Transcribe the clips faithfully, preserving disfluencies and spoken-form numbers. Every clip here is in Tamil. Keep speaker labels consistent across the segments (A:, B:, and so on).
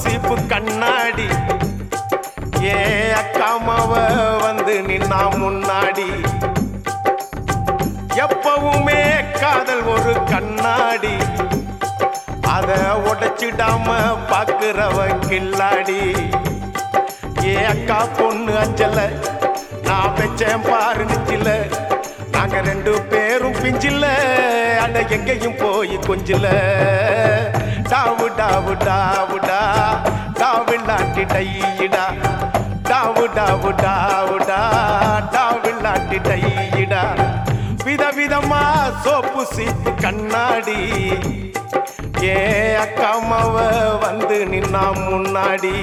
A: சீப்பு கண்ணாடி ஏ அக்காமாவ வந்து நின்னா முன்னாடி எப்பவுமே காதல் ஒரு கண்ணாடி அத உடைச்சிடாம பாக்குறவ கில்லாடி ஏ அக்கா பொண்ணு அஞ்சல நான் வச்சேன் பாரு நிச்சில நாங்க ரெண்டு பேரும் பிஞ்சில அட எங்கேயும் போய் கொஞ்சில டாவு டாவு டாவுடா டாவில்லாட்டி டையிடா டாவு டாவு டாவுடா டாவில்லாட்டி டையிடா விதவிதமா சோப்பு சீப்பு கண்ணாடி ஏ அக்காமாவ வந்து நின்னா முன்னாடி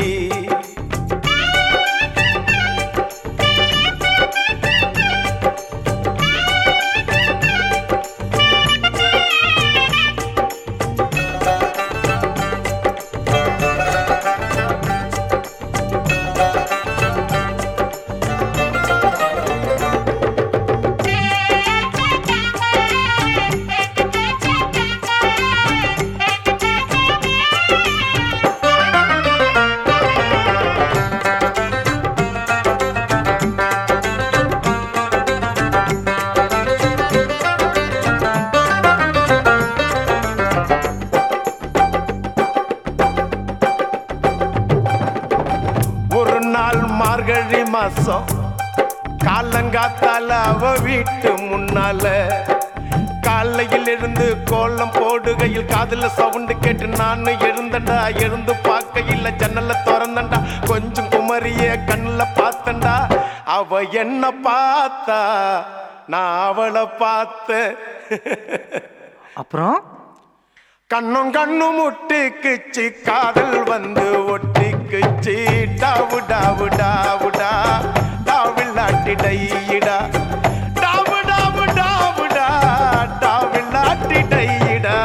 A: மார்கழி மாசம் காலங்காத்தால அவ வீட்டு முன்னால காலையில் இருந்து கோலம் போடுகையில் காதுல சவுண்டு கேட்டு நானு எழுந்தண்டா எழுந்து பார்க்கையில் ஜன்னல திறந்தண்டா கொஞ்சம் குமரிய கண்ணுல பார்த்தண்டா அவ என்ன பார்த்தா நான் அவளை பார்த்த
B: அப்புறம்
A: கண்ணும் கண்ணும் முட்டிக்குச்சு காதல் வந்து ஒட்டிக்குச்சு டாவு டாவு டாவுடா டாவில்லாட்டி டையிடா டாவு டாவு டாவுடா டாவில்லாட்டி டையிடா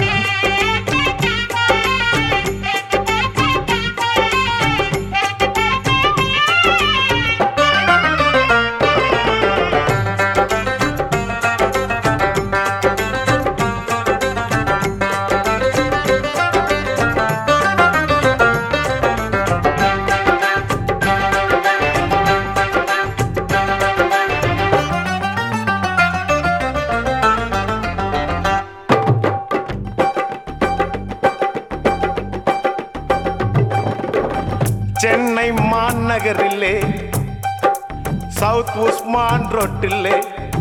A: சென்னை மாநகரிலே சவுத் உஸ்மான் ரோட்டிலே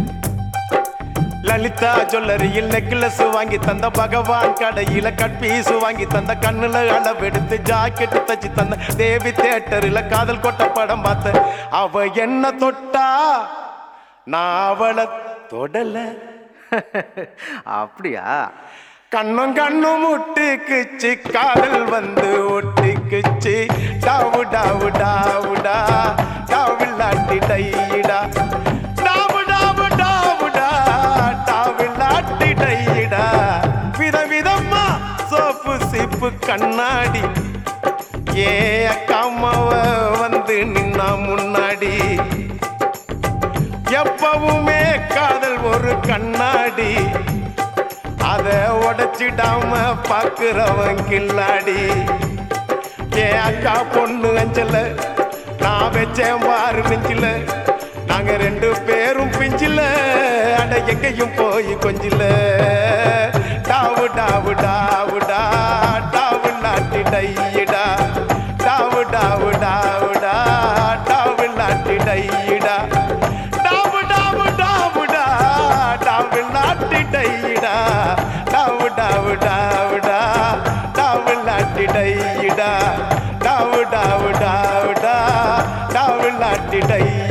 A: லலிதா ஜுவல்லரியில் நெக்லஸ் வாங்கி தந்த பகவான் கடையில கட்பீசு வாங்கி தந்த கண்ணுல அளவெடுத்து ஜாக்கெட்டு தச்சு தந்த தேவி தியேட்டரில் காதல் கொட்ட படம் பார்த்த அவ என்ன தொட்டா நான் அவளை தொடல
B: அப்படியா
A: கண்ணும் கண்ணும் முட்டிக்குச்சு காதல் வந்து ஒட்டிக்குச்சு டாவு டாவு டாவுடா டாவில்லாட்டி டையிடா டாவு டாவு டாவுடா டாவில்லாட்டி டையிடா விதவிதமா சோப்பு சீப்பு கண்ணாடி ஏ அக்காமாவ வந்து நின்னா முன்னாடி எப்பவுமே காதல் ஒரு கண்ணாடி அத உடைச்சிடாம பாக்குறவன் கில்லாடி ஏ அக்கா பொண்ணு அஞ்சல நான் வச்சேன் பாரு நெஞ்சில நாங்க ரெண்டு பேரும் பிஞ்சில அட எங்கேயும் போய் கொஞ்சில டாவு டாவு டாவுடா டாவில்லாட்டி டையிடா டாவு டாவு டாவுடா டாவில்லாட்டி டையிடா டாவு டாவு டாவுடா டாவில்லாட்டி டையிடா டாவு டாவு டாவுடா டாவில்லாட்டி டையிடா டாவு டாவு டாவுடா டாவில்லாட்டி டை